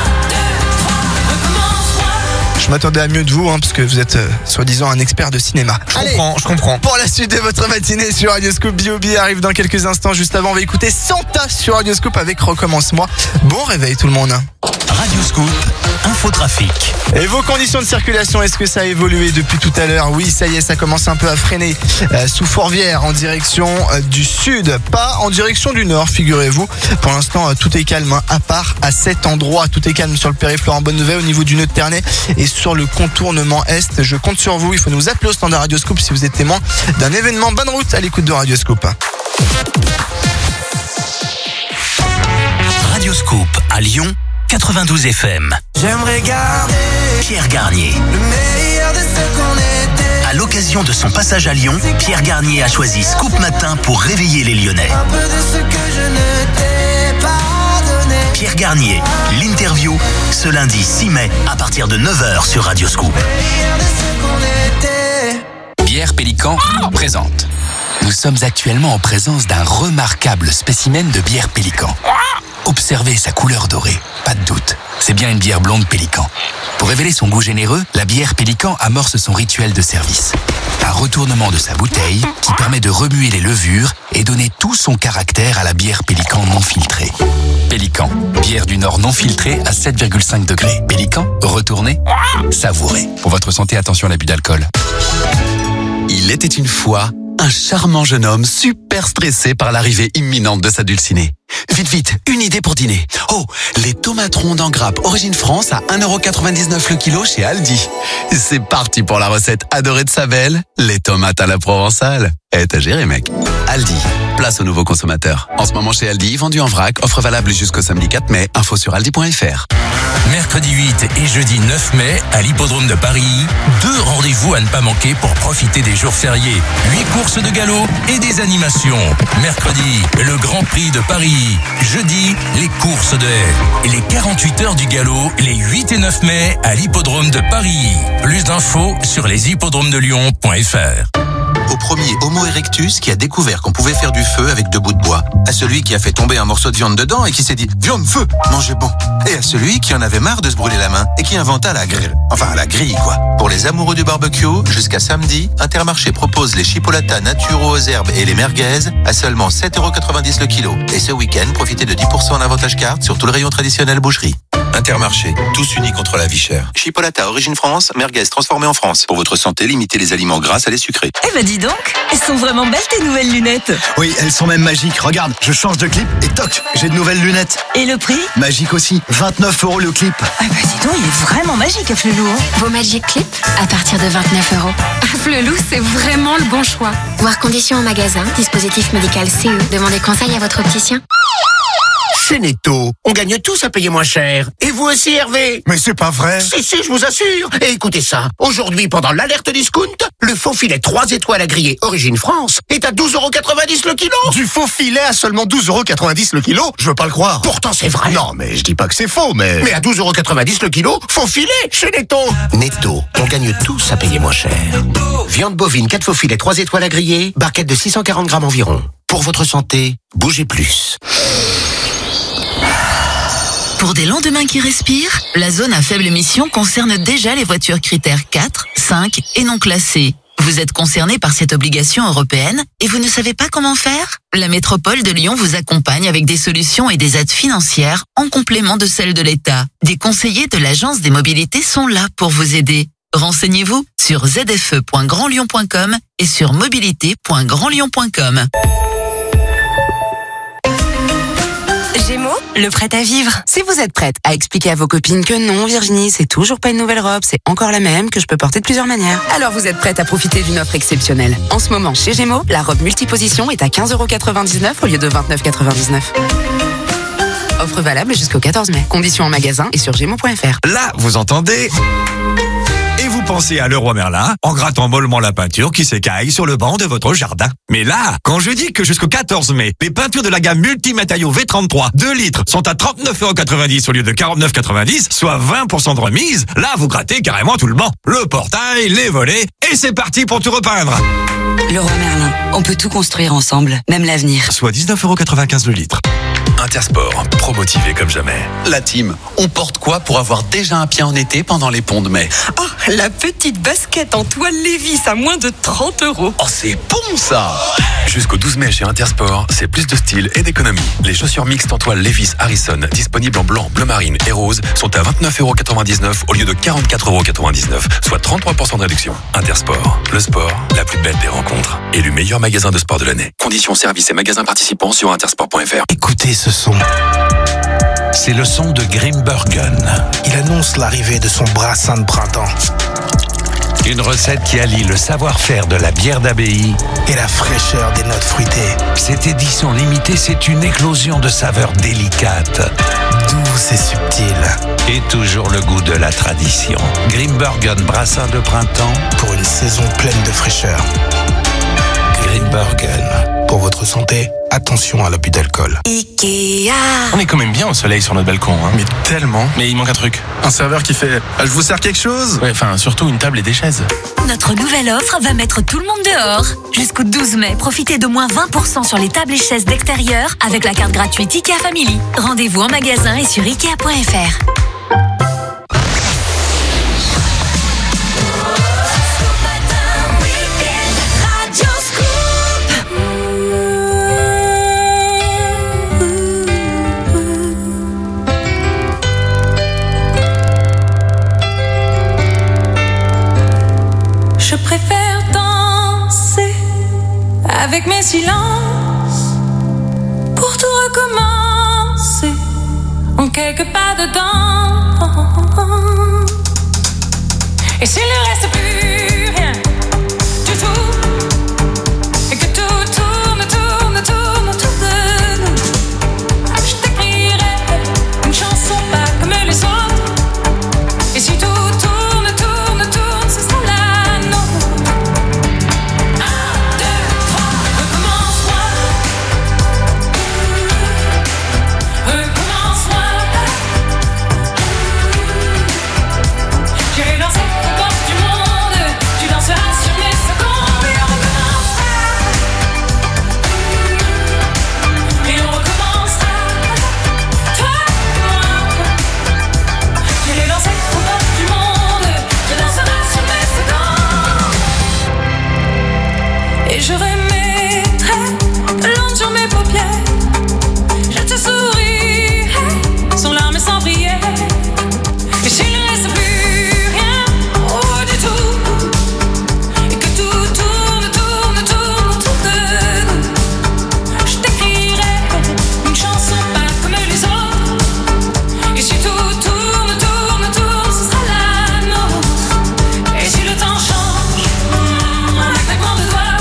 Je m'attendais à mieux de vous, hein, parce que vous êtes euh, soi-disant un expert de cinéma. Je Allez, comprends, je comprends. pour la suite de votre matinée sur Radio Scoop, B O B arrive dans quelques instants. Juste avant, on va écouter Santa sur Radio Scoop avec Recommence-moi. Bon réveil tout le monde. Radio Scoop, infotrafic. Et vos conditions de circulation, est-ce que ça a évolué depuis tout à l'heure? Oui, ça y est, ça commence un peu à freiner euh, sous Fourvière en direction euh, du sud, pas en direction du nord, figurez-vous. Pour l'instant, euh, tout est calme, hein, à part à cet endroit. Tout est calme sur le périph' Laurent Bonnevet au niveau du nœud de Ternay et sur le contournement est. Je compte sur vous, il faut nous appeler au standard Radio Scoop si vous êtes témoin d'un événement. Bonne route à l'écoute de Radio Scoop. Radio Scoop à Lyon, quatre-vingt-douze F M. J'aimerais garder Pierre Garnier. le meilleur de ce qu'on était. À l'occasion de son passage à Lyon, Pierre Garnier a choisi Scoop Matin pour réveiller les Lyonnais. Un peu de ce que je ne t'ai pas donné. Pierre Garnier, l'interview, ce lundi six mai à partir de neuf heures sur Radio Scoop. Meilleur de ce qu'on était. Bière Pélican présente. Nous sommes actuellement en présence d'un remarquable spécimen de bière Pélican. Observez sa couleur dorée, pas de doute, c'est bien une bière blonde Pélican. Pour révéler son goût généreux, la bière Pélican amorce son rituel de service. Un retournement de sa bouteille qui permet de remuer les levures et donner tout son caractère à la bière Pélican non filtrée. Pélican, bière du Nord non filtrée à sept virgule cinq degrés. Pélican, retournez, savourez. Pour votre santé, attention à l'abus d'alcool. Il était une fois un charmant jeune homme super stressé par l'arrivée imminente de sa dulcinée. Vite, vite, une idée pour dîner. Oh, les tomates rondes en grappe Origine France à un euro quatre-vingt-dix-neuf le kilo chez Aldi. C'est parti pour la recette adorée de sa belle, les tomates à la provençale. Eh, t'as géré, mec. Aldi, place aux nouveaux consommateurs. En ce moment chez Aldi, vendu en vrac, offre valable jusqu'au samedi quatre mai. Info sur aldi point f r. Mercredi huit et jeudi neuf mai à l'hippodrome de Paris, deux rendez-vous à ne pas manquer pour profiter des jours fériés. Huit courses de galop et des animations. Mercredi, le Grand Prix de Paris. Jeudi, les courses de haies. Et les quarante-huit heures du galop, les huit et neuf mai à l'hippodrome de Paris. Plus d'infos sur les hippodromes de Lyon point f r. Au premier Homo erectus qui a découvert qu'on pouvait faire du feu avec deux bouts de bois. À celui qui a fait tomber un morceau de viande dedans et qui s'est dit « Viande, feu, mangez bon !» Et à celui qui en avait marre de se brûler la main et qui inventa la grille. Enfin, la grille, quoi. Pour les amoureux du barbecue, jusqu'à samedi, Intermarché propose les chipolatas naturaux aux herbes et les merguez à seulement sept euros quatre-vingt-dix le kilo. Et ce week-end, profitez de dix pour cent en avantage carte sur tout le rayon traditionnel boucherie. Intermarché, tous unis contre la vie chère. Chipolata Origine France, merguez transformée en France. Pour votre santé, limitez les aliments gras à les sucrés. Eh ben dis donc, elles sont vraiment belles tes nouvelles lunettes. Oui, elles sont même magiques. Regarde, je change de clip et toc, j'ai de nouvelles lunettes. Et le prix? Magique aussi, vingt-neuf euros le clip. Ah bah dis donc, il est vraiment magique à Flelou. Hein. Vos Magic Clip à partir de vingt-neuf euros. Flelou, c'est vraiment le bon choix. Voir conditions en magasin, dispositif médical C E. Demandez conseil à votre opticien. Chez Netto, on gagne tous à payer moins cher. Et vous aussi, Hervé? Mais c'est pas vrai. Si, si, je vous assure. Et écoutez ça. Aujourd'hui, pendant l'alerte discount, le faux filet trois étoiles à griller Origine France est à douze euros quatre-vingt-dix le kilo. Du faux filet à seulement douze euros quatre-vingt-dix le kilo? Je veux pas le croire. Pourtant, c'est vrai. Non, mais je dis pas que c'est faux, mais... Mais à douze euros quatre-vingt-dix le kilo, faux filet chez Netto. Netto, on gagne tous à payer moins cher. Viande bovine, quatre faux filets, trois étoiles à griller, barquette de six cent quarante grammes environ. Pour votre santé, bougez plus. Pour des lendemains qui respirent, la zone à faible émission concerne déjà les voitures critères quatre, cinq et non classées. Vous êtes concerné par cette obligation européenne et vous ne savez pas comment faire? La métropole de Lyon vous accompagne avec des solutions et des aides financières en complément de celles de l'État. Des conseillers de l'Agence des mobilités sont là pour vous aider. Renseignez-vous sur z f e point grand lyon point com et sur mobilité point grand lyon point com. Gémeaux, le prêt à vivre. Si vous êtes prête à expliquer à vos copines que non, Virginie, c'est toujours pas une nouvelle robe, c'est encore la même, que je peux porter de plusieurs manières, alors vous êtes prête à profiter d'une offre exceptionnelle. En ce moment, chez Gémeaux, la robe multiposition est à quinze euros quatre-vingt-dix-neuf au lieu de vingt-neuf euros quatre-vingt-dix-neuf. Offre valable jusqu'au quatorze mai. Conditions en magasin et sur gémeaux point f r. Là, vous entendez ? Et vous pensez à Leroy Merlin en grattant mollement la peinture qui s'écaille sur le banc de votre jardin. Mais là, quand je dis que jusqu'au quatorze mai, les peintures de la gamme Multimatériaux V trente-trois deux litres sont à trente-neuf euros quatre-vingt-dix au lieu de quarante-neuf euros quatre-vingt-dix, soit vingt pour cent de remise, là vous grattez carrément tout le banc. Le portail, les volets, et c'est parti pour tout repeindre. Leroy Merlin, on peut tout construire ensemble, même l'avenir. Soit dix-neuf euros quatre-vingt-quinze le litre. Intersport, pro-motivé comme jamais. La team, on porte quoi pour avoir déjà un pied en été pendant les ponts de mai? Oh, la petite basket en toile Lévis à moins de trente euros. Oh, c'est bon ça! Jusqu'au douze mai chez Intersport, c'est plus de style et d'économie. Les chaussures mixtes en toile Levi's Harrison, disponibles en blanc, bleu marine et rose, sont à vingt-neuf euros quatre-vingt-dix-neuf au lieu de quarante-quatre euros quatre-vingt-dix-neuf, soit trente-trois pour cent de réduction. Intersport, le sport, la plus belle des rencontres. Élu meilleur magasin de sport de l'année. Conditions, services et magasins participants sur intersport point f r. Écoutez ce son. C'est le son de Grimbergen. Il annonce l'arrivée de son brassin de printemps. Une recette qui allie le savoir-faire de la bière d'abbaye et la fraîcheur des notes fruitées. Cette édition limitée, c'est une éclosion de saveurs délicates, douces et subtiles. Et toujours le goût de la tradition. Grimbergen brassin de printemps pour une saison pleine de fraîcheur. Grimbergen. Pour votre santé, attention à l'abus d'alcool. Ikea. On est quand même bien au soleil sur notre balcon. Hein. Mais tellement. Mais il manque un truc. Un serveur qui fait « Je vous sers quelque chose ?» Ouais, enfin, surtout une table et des chaises. Notre nouvelle offre va mettre tout le monde dehors. Jusqu'au douze mai, profitez de moins vingt pour cent sur les tables et chaises d'extérieur avec la carte gratuite Ikea Family. Rendez-vous en magasin et sur ikea point f r. Je préfère danser avec mes silences pour tout recommencer en quelques pas dedans. Et s'il ne reste plus rien du tout, et que tout tourne, tourne, tourne autour de nous, je t'écrirai une chanson pas comme les autres. Et si tout tourne, tourne, tourne, ce sera là. Et je remettrai l'ombre sur mes paupières. Je te sourirai sans larmes et sans prière. Et s'il ne reste plus rien, oh du tout, et que tout tourne, tourne, tourne autour de nous, je t'écrirai une chanson pas comme les autres. Et si tout tourne, tourne, tourne, ce sera la nôtre. Et si le temps change, un claquement de doigts.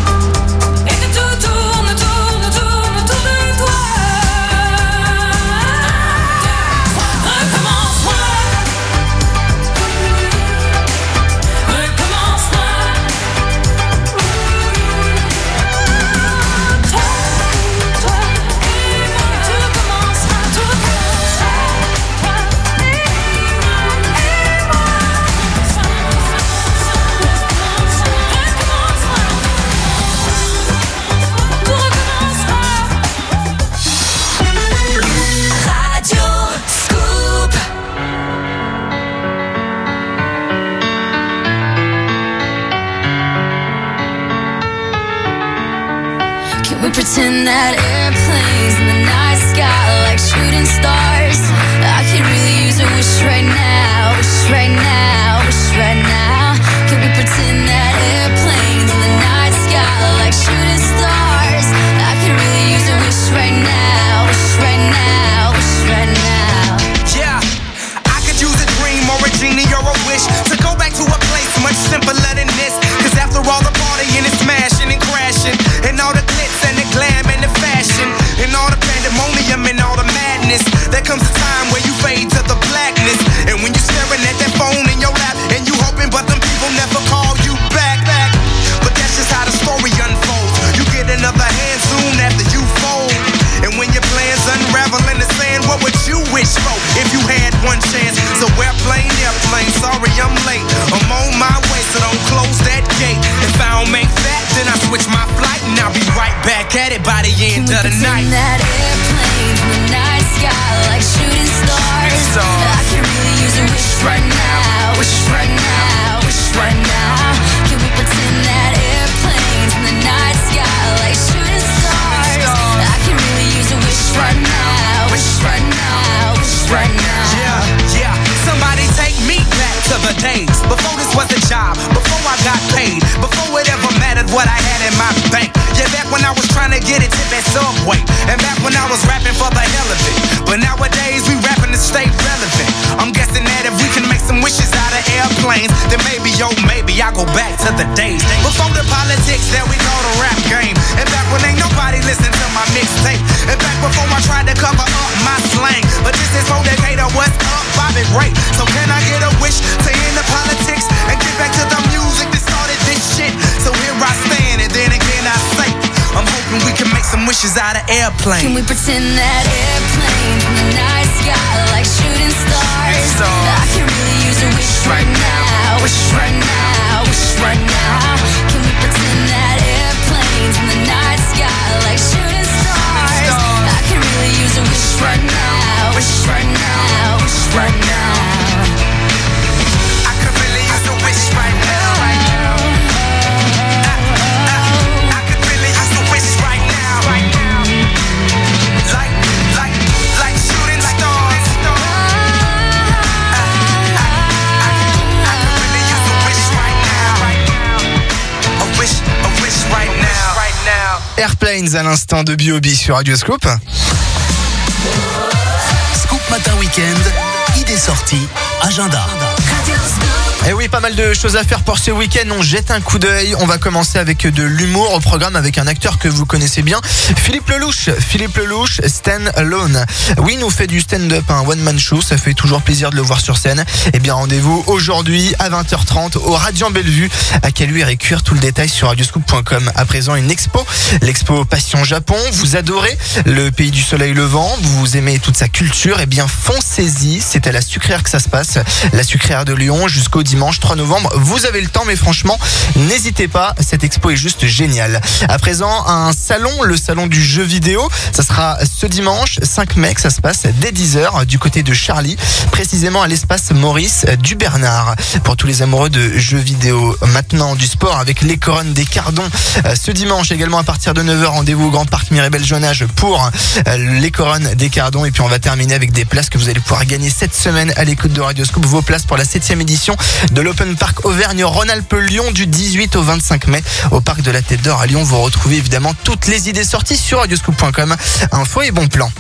Pretend that airplanes in the night sky like shooting stars. I could really use a wish right now, wish right now, wish right now. at it by the end of the night. That airplane from the night sky like shooting stars. I can really use a wish right now, wish right now, wish right now. Can we pretend that airplane from the night sky like shooting stars? I can really use a wish right now, wish right now, wish right now. Yeah, yeah. Somebody take me back to the days before this was a job, before I got paid, before it ever mattered what I had in my bank. Yeah, back when I was trying to get a tip at Subway, and back when I was rapping for the hell of it. But nowadays we rapping to stay relevant. I'm guessing that if we can make some wishes out of airplanes, then maybe, yo, maybe I go back to the days before the politics that we call the rap game. And back when ain't nobody listen to my mixtape. And back before I tried to cover up my slang. But this is for Decatur, what's up, Bobby Ray. So can I get a wish to end the politics and get back to the music that started this shit? So here I stand, and then again I say, I'm hoping we can make some wishes out of airplanes. Can we pretend that airplane from the night sky like shooting stars? I can really use a wish right now, wish right now, wish right now. Can we pretend that airplane from the night sky like shooting stars? I can really use a wish right now, wish right now, wish right now. I could really use a wish right now, right now. I, I, I could really use a wish right now, right now. Like, like, like shooting stars. I, I, I, I could really use a wish right now, right now. A wish, a wish right now, right now. Airplanes à l'instant de B O B sur Radio Scoop. Scoop Matin Week-end, idées sorties, agenda. Et oui, pas mal de choses à faire pour ce week-end. On jette un coup d'œil. On va commencer avec de l'humour au programme avec un acteur que vous connaissez bien, Philippe Lelouch. Philippe Lelouch, Stand Alone. Oui, il nous fait du stand-up, un one-man show. Ça fait toujours plaisir de le voir sur scène. Et bien, rendez-vous aujourd'hui à vingt heures trente au Radiant Bellevue à Caluire et Cuire. Tout le détail sur radioscoop point com. À présent, une expo. L'expo Passion Japon. Vous adorez le pays du soleil levant. Vous aimez toute sa culture. Et bien, foncez-y. C'est à la Sucrière que ça se passe. La Sucrière de Lyon jusqu'au dimanche trois novembre. Vous avez le temps, mais franchement, n'hésitez pas. Cette expo est juste géniale. À présent, un salon, le salon du jeu vidéo. Ça sera ce dimanche, cinq mai, que ça se passe dès dix heures du côté de Charlie, précisément à l'espace Maurice du Bernard. Pour tous les amoureux de jeux vidéo. Maintenant, du sport avec les Couronnes des Cardons. Ce dimanche, également à partir de neuf heures, rendez-vous au Grand Parc Mirabel Jonage pour les Couronnes des Cardons. Et puis, on va terminer avec des places que vous allez pouvoir gagner cette semaine à l'écoute de Radio Scoop. Vos places pour la septième édition de l'Open Park Auvergne-Rhône-Alpes-Lyon du dix-huit au vingt-cinq mai au Parc de la Tête d'Or à Lyon. Vous retrouvez évidemment toutes les idées sorties sur radioscoop point com. Info et bon plan.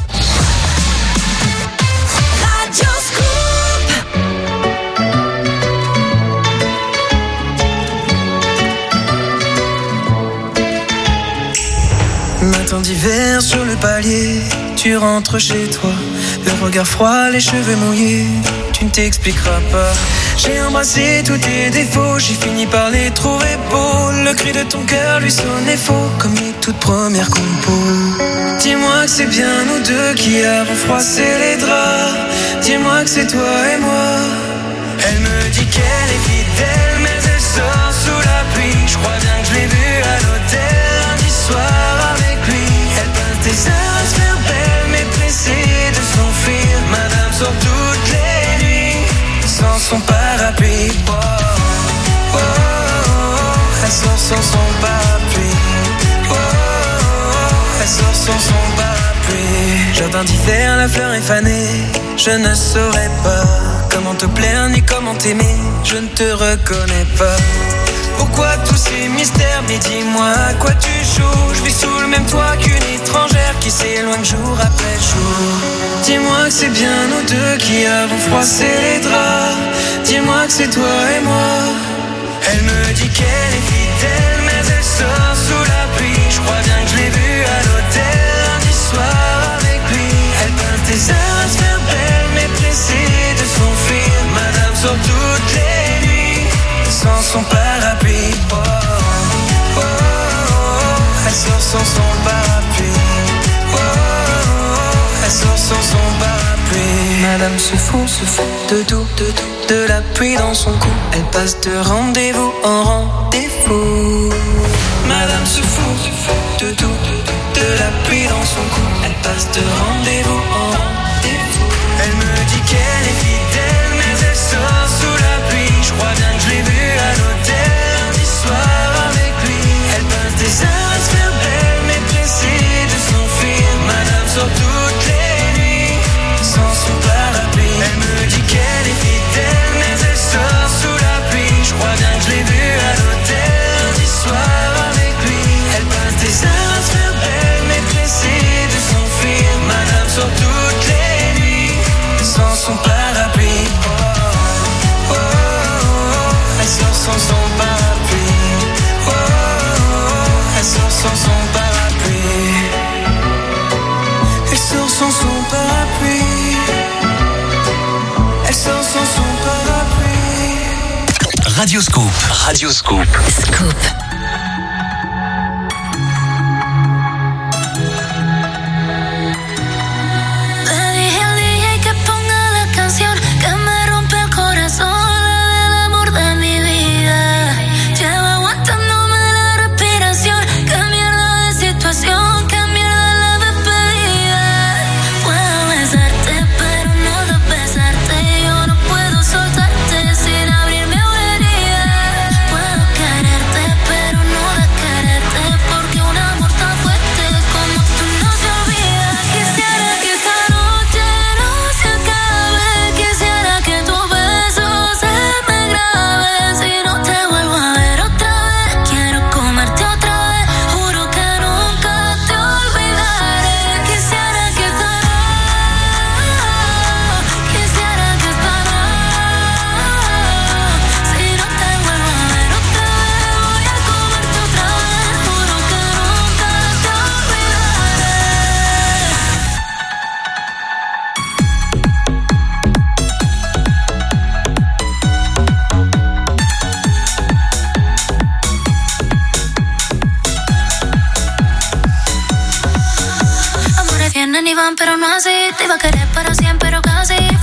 Matin d'hiver sur le palier, tu rentres chez toi, le regard froid, les cheveux mouillés, tu ne t'expliqueras pas. J'ai embrassé tous tes défauts, j'ai fini par les trouver beaux. Le cri de ton cœur lui sonnait faux, comme les toutes premières compos. Dis-moi que c'est bien nous deux qui avons froissé les draps. Dis-moi que c'est toi et moi. Elle me dit qu'elle est fidèle, mais elle sort sous la pluie. Je crois bien que je l'ai vue à l'hôtel lundi soir avec lui. Elle passe des heures à se faire belle, mais pressée de s'enfuir. Madame sort toutes les nuits sans son parapluie. Oh, oh, oh, oh, elle sort sans son parapluie. Oh, oh, oh, elle sort sans son parapluie. Jardin d'hiver, la fleur est fanée. Je ne saurais pas comment te plaire ni comment t'aimer. Je ne te reconnais pas. Pourquoi tous ces mystères? Mais dis-moi à quoi tu joues. Je vis sous le même toit qu'une étrangère qui s'éloigne jour après jour. Dis-moi que c'est bien nous deux qui avons froissé les draps. Dis-moi que c'est toi et moi. Elle me dit qu'elle est fidèle, mais elle sort sous la pluie. Je crois bien que je l'ai vue à l'hôtel lundi soir avec lui. Elle passe des heures à se faire belle, mais pressée de s'enfuir. Madame sort toutes les nuits sans son parapluie. Oh, oh, oh, oh, elle sort sans son parapluie. Oh, oh, oh, elle sort sans son parapluie. Madame se fout, se fout de tout, de tout, de la pluie dans son cou. Elle passe de rendez-vous en rendez-vous. Madame se fout, se fout de tout, de tout, son cou. Elle passe de rendez-vous en rendez-vous. Elle me dit qu'elle est fidèle, mais elle sort sous la pluie. Je crois bien que je l'ai vue à l'hôtel lundi soir avec lui. Elle passe des heures à se faire belle, mais pressée de s'enfuir. Madame sort toutes les nuits sans son parapluie. Elle me dit qu'elle est fidèle, mais elle sort sous la pluie. Je crois bien que je l'ai vue à l'hôtel lundi soir avec lui. Elle passe des heures à se faire belle, mais pressée de s'enfuir. Madame sort toutes les nuits sans son parapluie. Oh, oh, oh, oh. Elle sort sans son parapluie. Oh, oh, oh. Elle sort sans son parapluie. Elle sort sans son parapluie. Elle sort sans son parapluie. Radio Scoop. Radio Scoop. Scoop. Le dije al D J que ponga la canción que me rompe el corazón, la del amor de mi vida. Llevo aguantándome la respiración. Qué mierda de situación, qué mierda la despedida. Puedo besarte, pero no de besarte. Yo no puedo soltarte sin abrirme una herida. Puedo quererte, pero no de quererte, porque un amor tan fuerte como tú no se olvida. Quisiera que esta noche no se acabe. Quisiera que tu beso se me grabe. Si no te vuelvo a ver otra vez, quiero comerte otra vez. Juro que nunca te olvidaré. Quisiera que esta noche, quisiera que esta noche, si no te vuelvo a ver otra vez, voy a comerte otra vez. Juro que nunca te olvidaré. Amores vienen y van, pero no así. Te iba a querer para siempre, pero casi.